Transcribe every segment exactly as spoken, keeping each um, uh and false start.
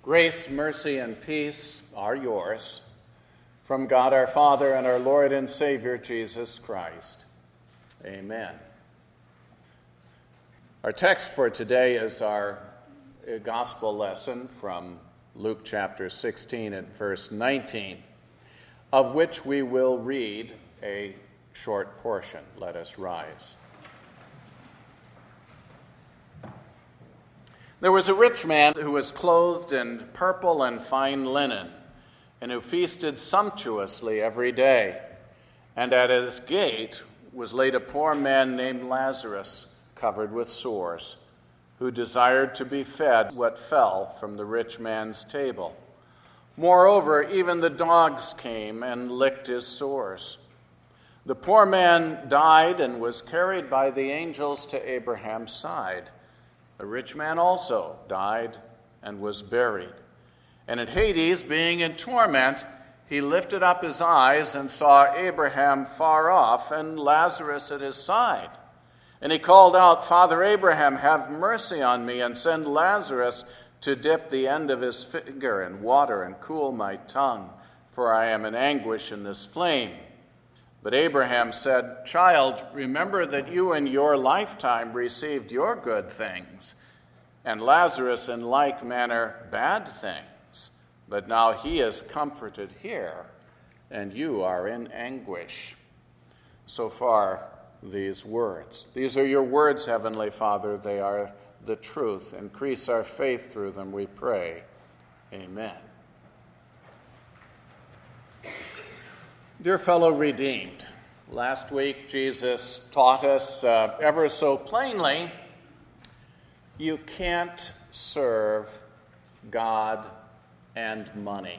Grace, mercy, and peace are yours from God our Father and our Lord and Savior Jesus Christ. Amen. Our text for today is our gospel lesson from Luke chapter sixteen and verse nineteen, of which we will read a short portion. Let us rise. There was a rich man who was clothed in purple and fine linen, and who feasted sumptuously every day. And at his gate was laid a poor man named Lazarus, covered with sores, who desired to be fed what fell from the rich man's table. Moreover, even the dogs came and licked his sores. The poor man died and was carried by the angels to Abraham's side. The rich man also died and was buried. And at Hades, being in torment, he lifted up his eyes and saw Abraham far off and Lazarus at his side. And he called out, "Father Abraham, have mercy on me, and send Lazarus to dip the end of his finger in water and cool my tongue, for I am in anguish in this flame." But Abraham said, "Child, remember that you in your lifetime received your good things, and Lazarus in like manner bad things. But now he is comforted here, and you are in anguish." So far, these words. These are your words, Heavenly Father. They are the truth. Increase our faith through them, we pray. Amen. Dear fellow redeemed, last week Jesus taught us uh, ever so plainly, you can't serve God and money.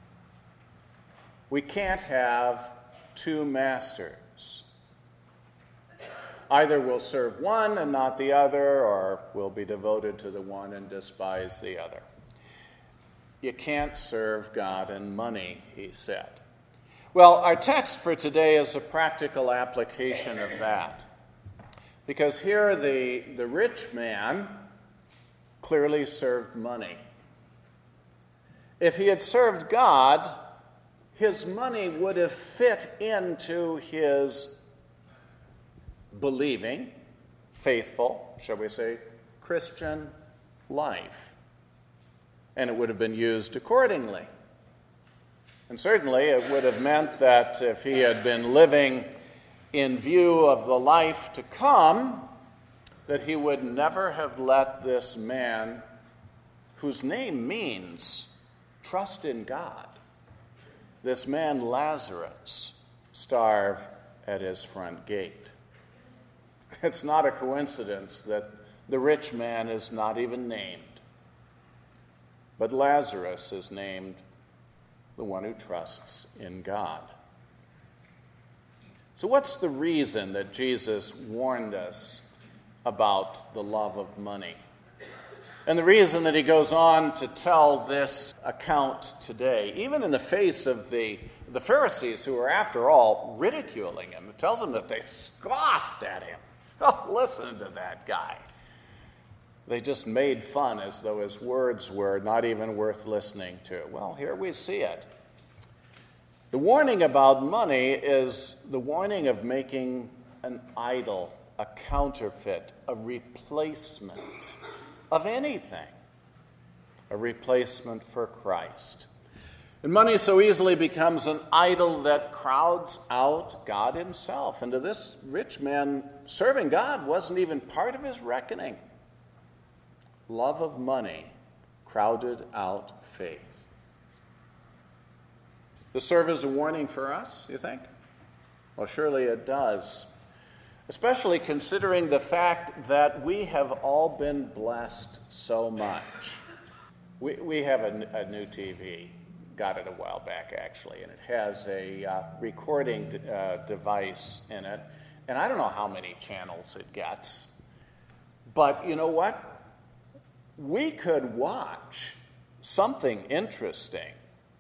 We can't have two masters. Either we'll serve one and not the other, or we'll be devoted to the one and despise the other. You can't serve God and money, he said. Well, our text for today is a practical application of that. Because here the, the rich man clearly served money. If he had served God, his money would have fit into his believing, faithful, shall we say, Christian life. And it would have been used accordingly. And certainly it would have meant that if he had been living in view of the life to come, that he would never have let this man, whose name means trust in God, this man Lazarus, starve at his front gate. It's not a coincidence that the rich man is not even named, but Lazarus is named the one who trusts in God. So what's the reason that Jesus warned us about the love of money? And the reason that he goes on to tell this account today, even in the face of the, the Pharisees, who are, after all, ridiculing him. It tells them that they scoffed at him. Oh, listen to that guy. They just made fun as though his words were not even worth listening to. Well, here we see it. The warning about money is the warning of making an idol, a counterfeit, a replacement of anything, a replacement for Christ. And money so easily becomes an idol that crowds out God himself. And to this rich man, serving God wasn't even part of his reckoning. Love of money crowded out faith. Does this serve as a warning for us, you think? Well, surely it does. Especially considering the fact that we have all been blessed so much. We, we have a, a new T V. Got it a while back, actually, and it has a uh, recording uh, device in it. And I don't know how many channels it gets. But you know what? We could watch something interesting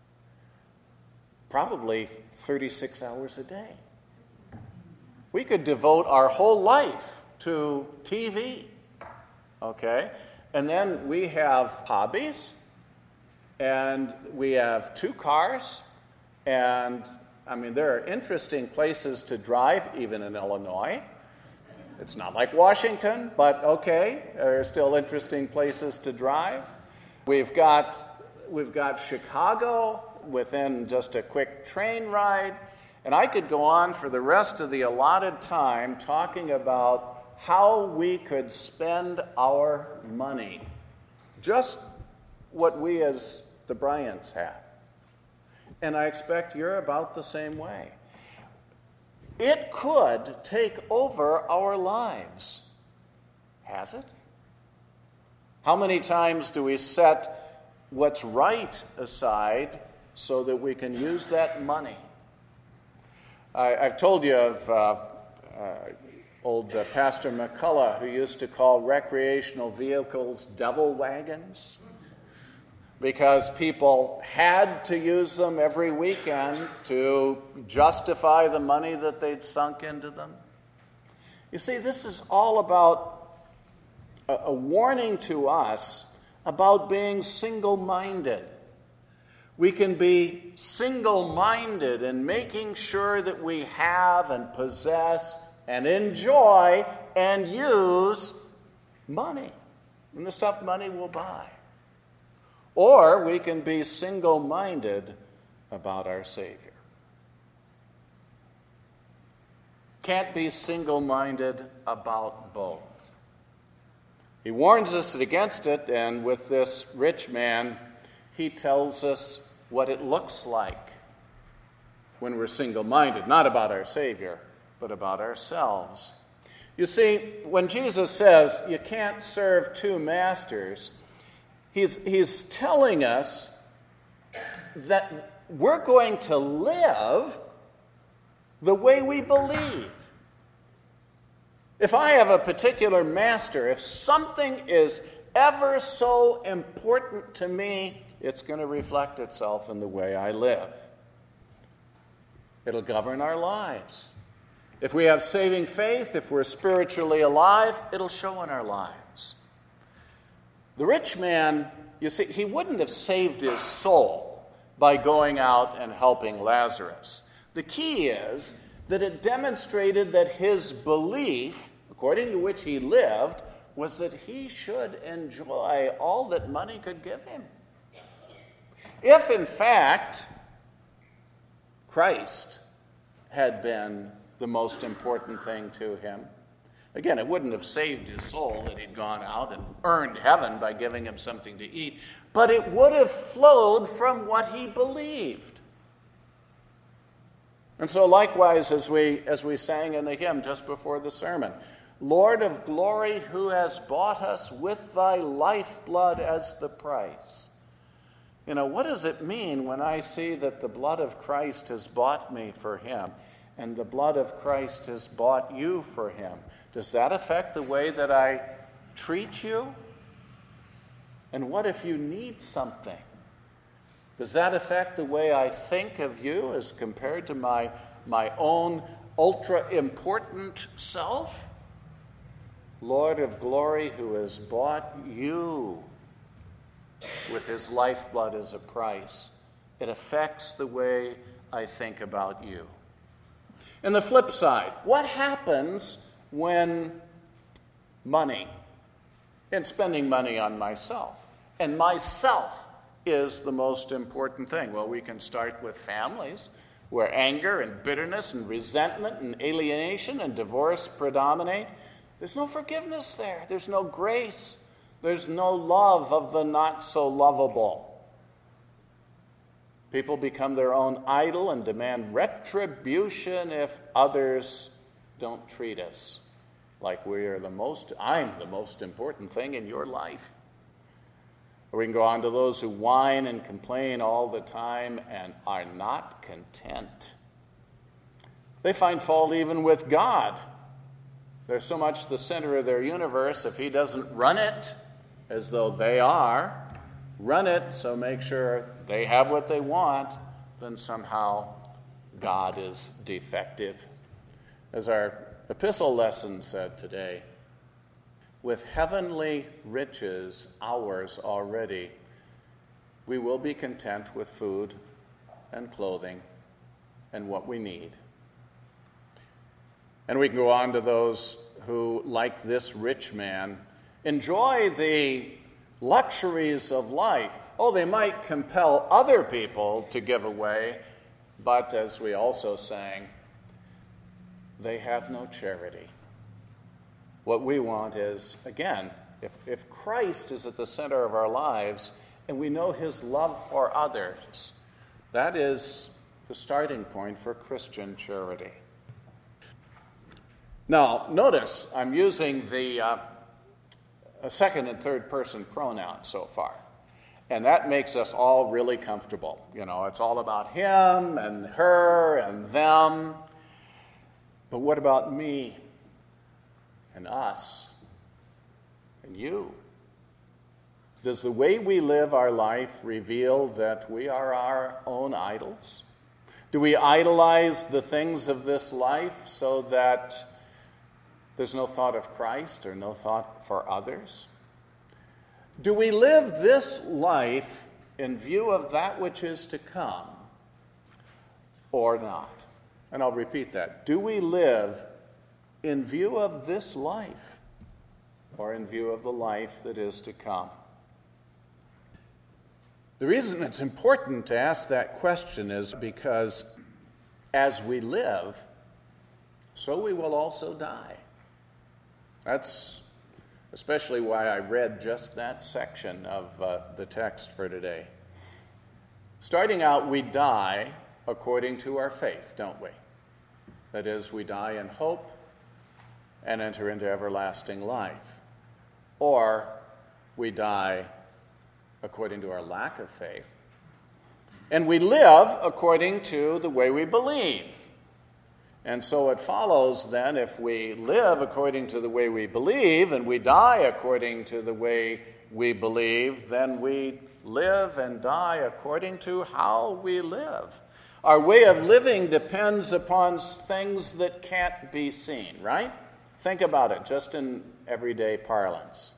probably thirty-six hours a day. We could devote our whole life to T V, okay? And then we have hobbies, and we have two cars, and I mean, there are interesting places to drive, even in Illinois. It's not like Washington, but okay, there are still interesting places to drive. We've got, we've got Chicago within just a quick train ride, and I could go on for the rest of the allotted time talking about how we could spend our money, just what we as the Bryants have. And I expect you're about the same way. It could take over our lives. Has it? How many times do we set what's right aside so that we can use that money? I, I've told you of uh, uh, old uh, Pastor McCullough, who used to call recreational vehicles devil wagons, because people had to use them every weekend to justify the money that they'd sunk into them. You see, this is all about a, a warning to us about being single-minded. We can be single-minded in making sure that we have and possess and enjoy and use money, and the stuff money will buy. Or we can be single-minded about our Savior. Can't be single-minded about both. He warns us against it, and with this rich man, he tells us what it looks like when we're single-minded, not about our Savior, but about ourselves. You see, when Jesus says you can't serve two masters, He's, he's telling us that we're going to live the way we believe. If I have a particular master, if something is ever so important to me, it's going to reflect itself in the way I live. It'll govern our lives. If we have saving faith, if we're spiritually alive, it'll show in our lives. The rich man, you see, he wouldn't have saved his soul by going out and helping Lazarus. The key is that it demonstrated that his belief, according to which he lived, was that he should enjoy all that money could give him. If, in fact, Christ had been the most important thing to him, again, it wouldn't have saved his soul that he'd gone out and earned heaven by giving him something to eat, but it would have flowed from what he believed. And so likewise, as we as we sang in the hymn just before the sermon, Lord of glory, who has bought us with thy lifeblood as the price. You know, what does it mean when I see that the blood of Christ has bought me for him, and the blood of Christ has bought you for him? Does that affect the way that I treat you? And what if you need something? Does that affect the way I think of you as compared to my, my own ultra-important self? Lord of glory, who has bought you with his lifeblood as a price, it affects the way I think about you. And the flip side, what happens when money, and spending money on myself, and myself is the most important thing? Well, we can start with families where anger and bitterness and resentment and alienation and divorce predominate. There's no forgiveness there. There's no grace. There's no love of the not so lovable. People become their own idol and demand retribution if others don't treat us like we are the most, I'm the most important thing in your life. Or we can go on to those who whine and complain all the time and are not content. They find fault even with God. They're so much the center of their universe. If he doesn't run it as though they are, run it so make sure they have what they want, then somehow God is defective. As our epistle lesson said today, with heavenly riches ours already, we will be content with food and clothing and what we need. And we can go on to those who, like this rich man, enjoy the luxuries of life. Oh, they might compel other people to give away, but as we also sang, they have no charity. What we want is, again, if, if Christ is at the center of our lives and we know his love for others, that is the starting point for Christian charity. Now, notice I'm using the uh, second and third person pronouns so far. And that makes us all really comfortable. You know, it's all about him and her and them. But what about me and us and you? Does the way we live our life reveal that we are our own idols? Do we idolize the things of this life so that there's no thought of Christ or no thought for others? Do we live this life in view of that which is to come or not? And I'll repeat that. Do we live in view of this life or in view of the life that is to come? The reason it's important to ask that question is because as we live, so we will also die. That's especially why I read just that section of uh, the text for today. Starting out, we die according to our faith, don't we? That is, we die in hope and enter into everlasting life. Or we die according to our lack of faith, and we live according to the way we believe. And so it follows then, if we live according to the way we believe and we die according to the way we believe, then we live and die according to how we live. Our way of living depends upon things that can't be seen, right? Think about it just in everyday parlance.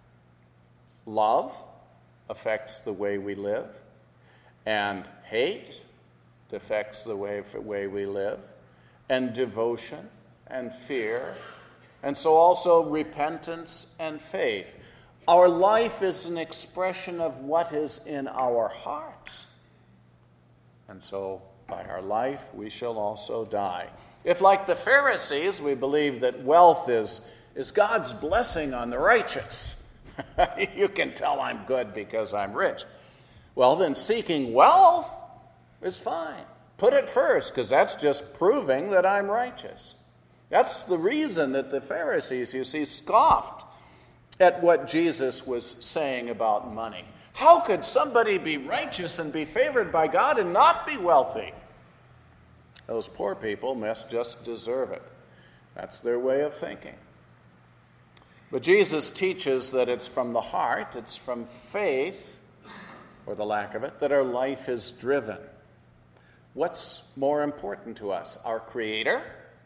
Love affects the way we live, and hate affects the way, way we live, and devotion and fear, and so also repentance and faith. Our life is an expression of what is in our hearts. And so by our life we shall also die. If, like the Pharisees, we believe that wealth is, is God's blessing on the righteous, you can tell I'm good because I'm rich. Well, then seeking wealth is fine. Put it first, because that's just proving that I'm righteous. That's the reason that the Pharisees, you see, scoffed at what Jesus was saying about money. How could somebody be righteous and be favored by God and not be wealthy? Those poor people must just deserve it. That's their way of thinking. But Jesus teaches that it's from the heart, it's from faith, or the lack of it, that our life is driven. What's more important to us, our Creator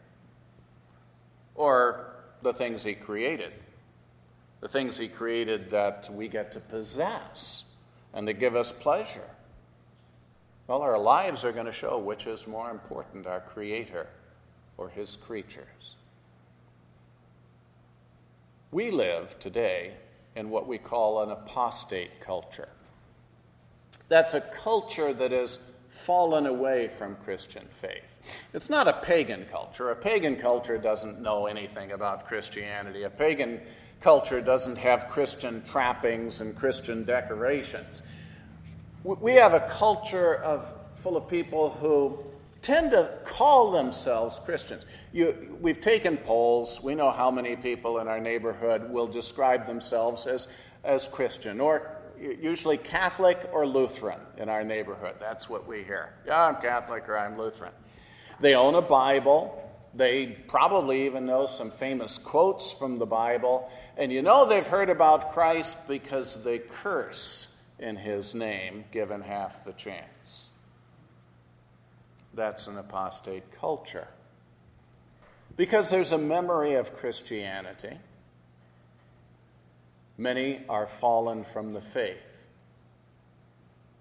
or the things He created? The things He created that we get to possess and that give us pleasure. Well, our lives are going to show which is more important, our Creator or His creatures. We live today in what we call an apostate culture. That's a culture that has fallen away from Christian faith. It's not a pagan culture. A pagan culture doesn't know anything about Christianity. A pagan culture doesn't have Christian trappings and Christian decorations. We have a culture of full of people who tend to call themselves Christians. You, we've taken polls. We know how many people in our neighborhood will describe themselves as, as Christian, or usually Catholic or Lutheran in our neighborhood. That's what we hear. Yeah, I'm Catholic or I'm Lutheran. They own a Bible. They probably even know some famous quotes from the Bible. And you know they've heard about Christ because they curse in His name, given half the chance. That's an apostate culture. Because there's a memory of Christianity. Many are fallen from the faith.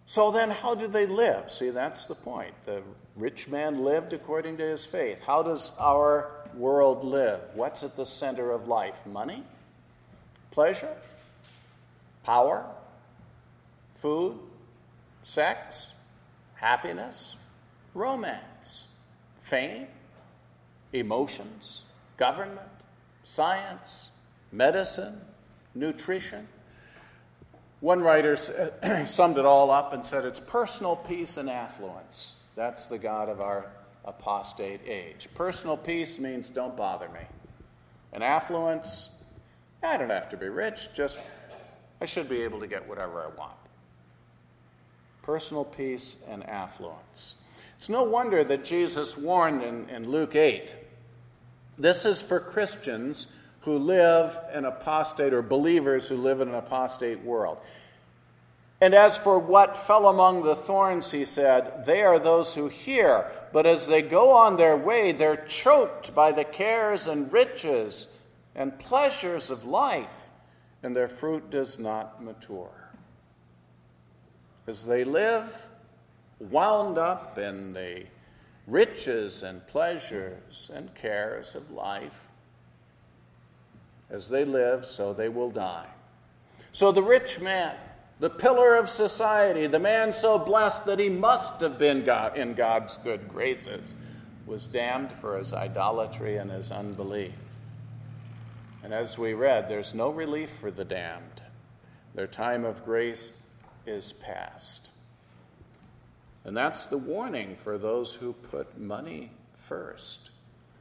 So then how do they live? See, that's the point. The rich man lived according to his faith. How does our world live? What's at the center of life? Money? Pleasure? Power? Food? Sex? Happiness? Romance? Fame? Emotions? Government? Science? Medicine? Nutrition? One writer summed it all up and said it's personal peace and affluence. That's the God of our apostate age. Personal peace means don't bother me. And affluence, I don't have to be rich, just I should be able to get whatever I want. Personal peace and affluence. It's no wonder that Jesus warned in, in Luke eight, this is for Christians who live in apostate, or believers who live in an apostate world. And as for what fell among the thorns, he said, they are those who hear, but as they go on their way, they're choked by the cares and riches and pleasures of life, and their fruit does not mature. As they live wound up in the riches and pleasures and cares of life, as they live, so they will die. So the rich man, the pillar of society, the man so blessed that he must have been God, in God's good graces, was damned for his idolatry and his unbelief. And as we read, there's no relief for the damned. Their time of grace is past. And that's the warning for those who put money first,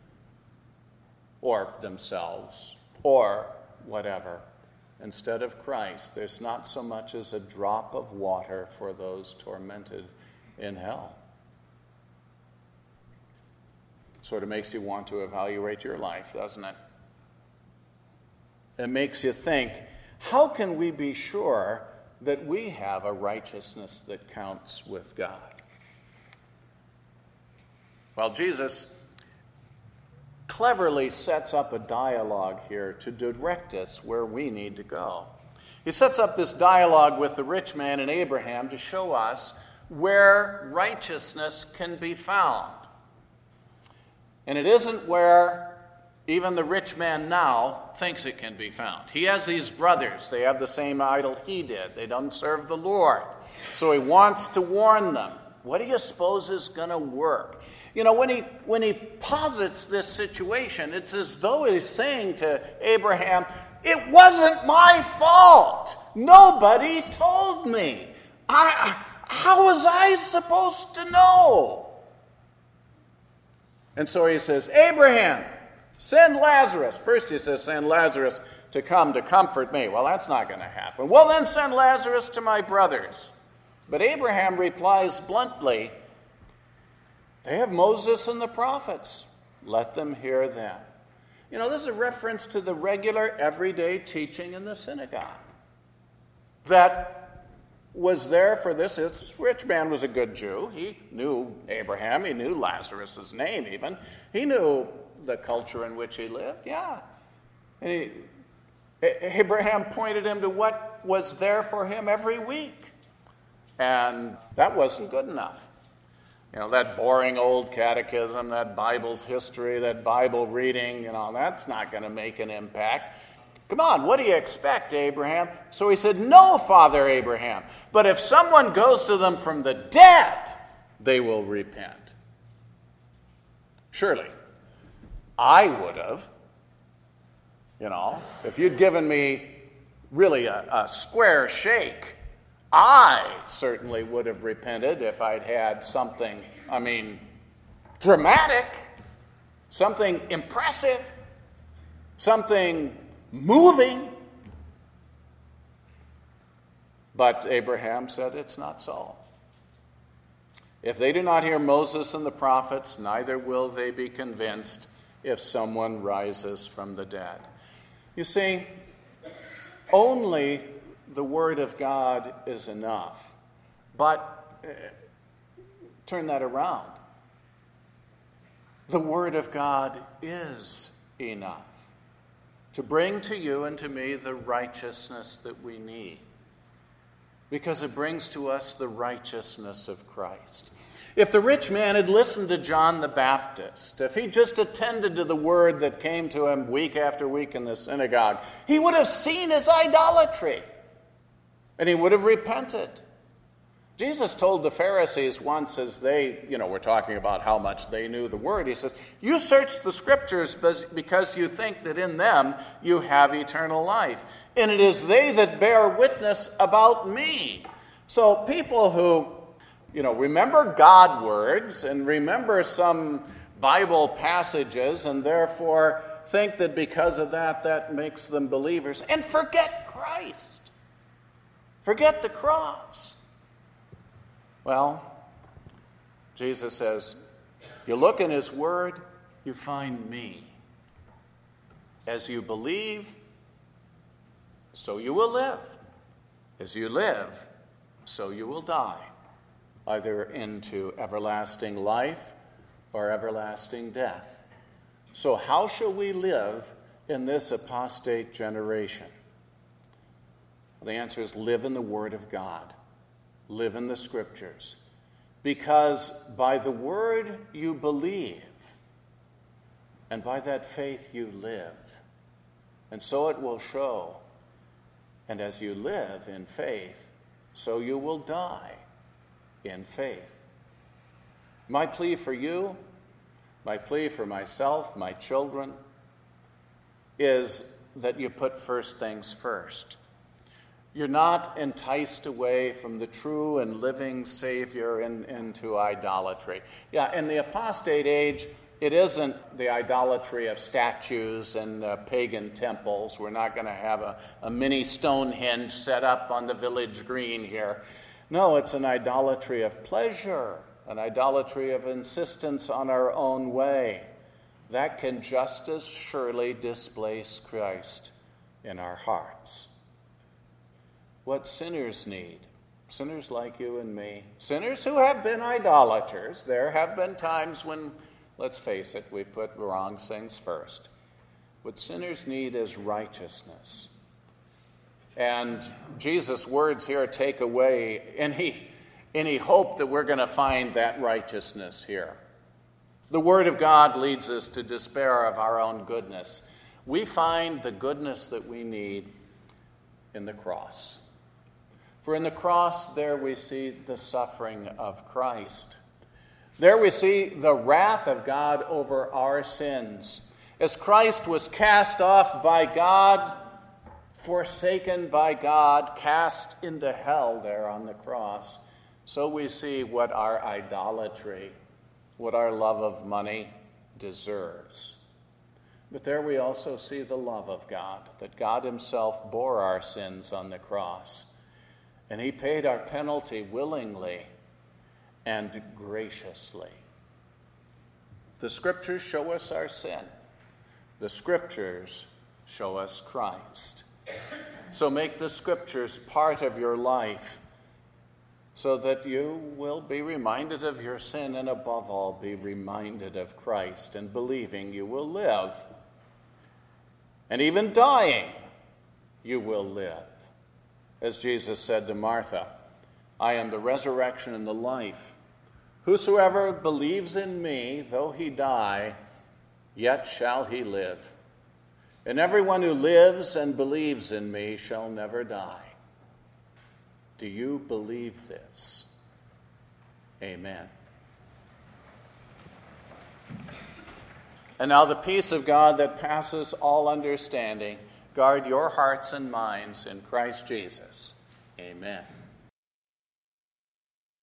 or themselves, or whatever, instead of Christ. There's not so much as a drop of water for those tormented in hell. Sort of makes you want to evaluate your life, doesn't it? It makes you think, how can we be sure that we have a righteousness that counts with God? Well, Jesus cleverly sets up a dialogue here to direct us where we need to go. He sets up this dialogue with the rich man and Abraham to show us where righteousness can be found. And it isn't where even the rich man now thinks it can be found. He has these brothers. They have the same idol he did. They don't serve the Lord. So he wants to warn them. What do you suppose is going to work? You know, when he when he posits this situation, it's as though he's saying to Abraham, it wasn't my fault. Nobody told me. I, how was I supposed to know? And so he says, Abraham, send Lazarus. First he says, send Lazarus to come to comfort me. Well, that's not going to happen. Well, then send Lazarus to my brothers. But Abraham replies bluntly, they have Moses and the prophets. Let them hear them. You know, this is a reference to the regular, everyday teaching in the synagogue that was there for this. This rich man was a good Jew. He knew Abraham. He knew Lazarus' name even. He knew the culture in which he lived. Yeah. And he, Abraham pointed him to what was there for him every week. And that wasn't good enough. You know, that boring old catechism, that Bible's history, that Bible reading, you know, that's not going to make an impact. Come on, what do you expect, Abraham? So he said, no, Father Abraham, but if someone goes to them from the dead, they will repent. Surely, I would have, you know, if you'd given me really a, a square shake, I certainly would have repented if I'd had something, I mean, dramatic, something impressive, something moving. But Abraham said it's not so. If they do not hear Moses and the prophets, neither will they be convinced if someone rises from the dead. You see, only the Word of God is enough. But uh, turn that around. The Word of God is enough to bring to you and to me the righteousness that we need. because it brings to us the righteousness of Christ. If the rich man had listened to John the Baptist, if he just attended to the word that came to him week after week in the synagogue, he would have seen his idolatry, and he would have repented. Jesus told the Pharisees once, as they, you know, were talking about how much they knew the word, he says, "You search the scriptures because you think that in them you have eternal life. And it is they that bear witness about me." So people who, you know, remember God words and remember some Bible passages and therefore think that because of that, that makes them believers, and forget Christ. Forget the cross. Well, Jesus says, you look in his word, you find me. As you believe, so you will live. As you live, so you will die, either into everlasting life or everlasting death. So how shall we live in this apostate generation? Well, the answer is live in the Word of God. Live in the Scriptures. Because by the Word you believe, and by that faith you live. And so it will show. And as you live in faith, so you will die in faith. My plea for you, my plea for myself, my children, is that you put first things first. You're not enticed away from the true and living Savior in, into idolatry. Yeah, in the apostate age, it isn't the idolatry of statues and uh, pagan temples. We're not going to have a, a mini Stonehenge set up on the village green here. No, it's an idolatry of pleasure, an idolatry of insistence on our own way. That can just as surely displace Christ in our hearts. What sinners need, sinners like you and me, sinners who have been idolaters. There have been times when, let's face it, we put wrong things first. What sinners need is righteousness. And Jesus' words here take away any, any hope that we're going to find that righteousness here. The Word of God leads us to despair of our own goodness. We find the goodness that we need in the cross. For in the cross, there we see the suffering of Christ. There we see the wrath of God over our sins. As Christ was cast off by God, forsaken by God, cast into hell there on the cross, so we see what our idolatry, what our love of money deserves. But there we also see the love of God, that God himself bore our sins on the cross. And he paid our penalty willingly and graciously. The Scriptures show us our sin. The Scriptures show us Christ. So make the Scriptures part of your life so that you will be reminded of your sin and above all be reminded of Christ, and believing you will live. And even dying, you will live. As Jesus said to Martha, I am the resurrection and the life. Whosoever believes in me, though he die, yet shall he live. And everyone who lives and believes in me shall never die. Do you believe this? Amen. And now the peace of God that passes all understanding, guard your hearts and minds in Christ Jesus. Amen.